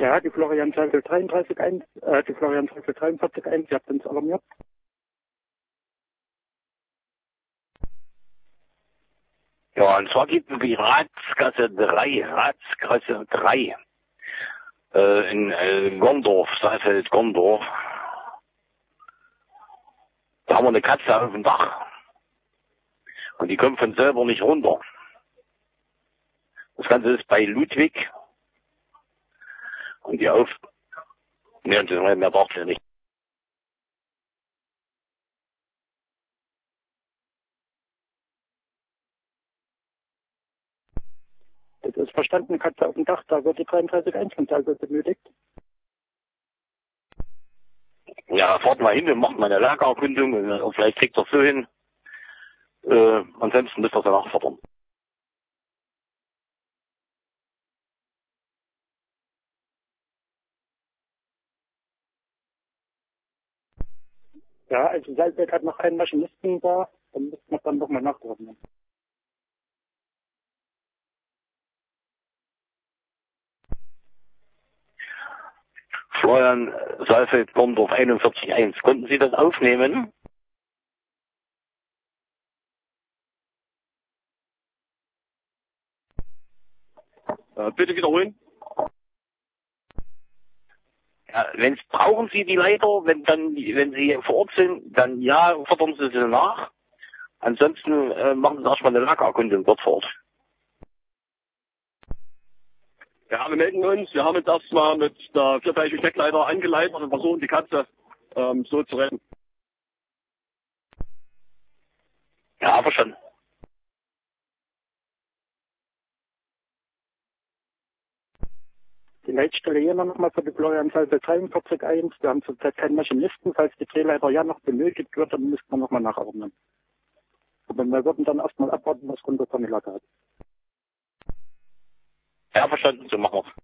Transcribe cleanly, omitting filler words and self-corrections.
Ja, die Florian Zweifel 33.1, die Florian Zweifel 43.1, ihr habt uns alarmiert. Ja, und zwar gibt es die Ratsgasse 3, in Gondorf, Saalfeld, Gondorf. Da haben wir eine Katze auf dem Dach. Und die kommt von selber nicht runter. Das Ganze ist bei Ludwig. Und die mehr braucht sie nicht. Das ist verstanden, Katze auf dem Dach, da wird die 33.1 von Saalfeld benötigt. Ja, fahrt mal hin und macht mal eine Lagererkundung und vielleicht kriegt er so hin. Ansonsten müsst ihr danach fordern. Ja, also Saalfeld hat noch keinen Maschinisten da, dann müsste man dann nochmal nachordnen. Florian Saalfeld, Gondorf 41.1. Konnten Sie das aufnehmen? Bitte wiederholen. Ja, brauchen Sie die Leiter, wenn Sie vor Ort sind, dann ja, fordern Sie sie nach. Ansonsten machen Sie erstmal eine Lagererkundung dort vor Ort. Ja, wir melden uns. Wir haben jetzt erstmal mit der vierteilige Steckleiter angeleitet und versuchen die Katze so zu retten. Ja, aber schon. Die Leitstelle hier nochmal für die Florian Saalfeld 43.1. Wir haben zurzeit keinen Maschinisten. Falls die Drehleiter ja noch benötigt wird, dann müsste man nochmal nachordnen. Aber wir würden dann erstmal abwarten, was Kunde von der Lage hat. Ja, verstanden, so machen wir's.